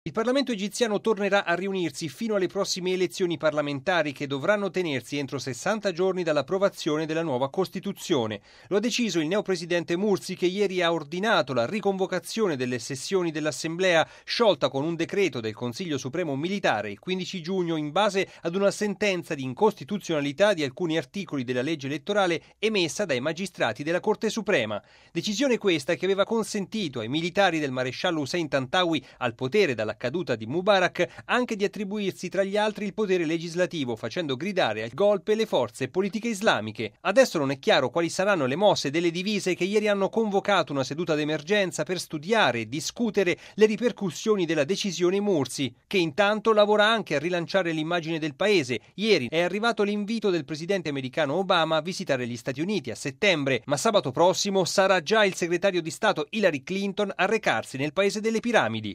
Il Parlamento egiziano tornerà a riunirsi fino alle prossime elezioni parlamentari che dovranno tenersi entro 60 giorni dall'approvazione della nuova Costituzione. Lo ha deciso il neopresidente Mursi, che ieri ha ordinato la riconvocazione delle sessioni dell'Assemblea, sciolta con un decreto del Consiglio Supremo Militare il 15 giugno in base ad una sentenza di incostituzionalità di alcuni articoli della legge elettorale emessa dai magistrati della Corte Suprema. Decisione questa che aveva consentito ai militari del maresciallo Hussein Tantawi, al potere dalla caduta di Mubarak, anche di attribuirsi tra gli altri il potere legislativo, facendo gridare al golpe le forze politiche islamiche. Adesso non è chiaro quali saranno le mosse delle divise che ieri hanno convocato una seduta d'emergenza per studiare e discutere le ripercussioni della decisione Mursi, che intanto lavora anche a rilanciare l'immagine del paese. Ieri è arrivato l'invito del presidente americano Obama a visitare gli Stati Uniti a settembre, ma sabato prossimo sarà già il segretario di Stato Hillary Clinton a recarsi nel paese delle piramidi.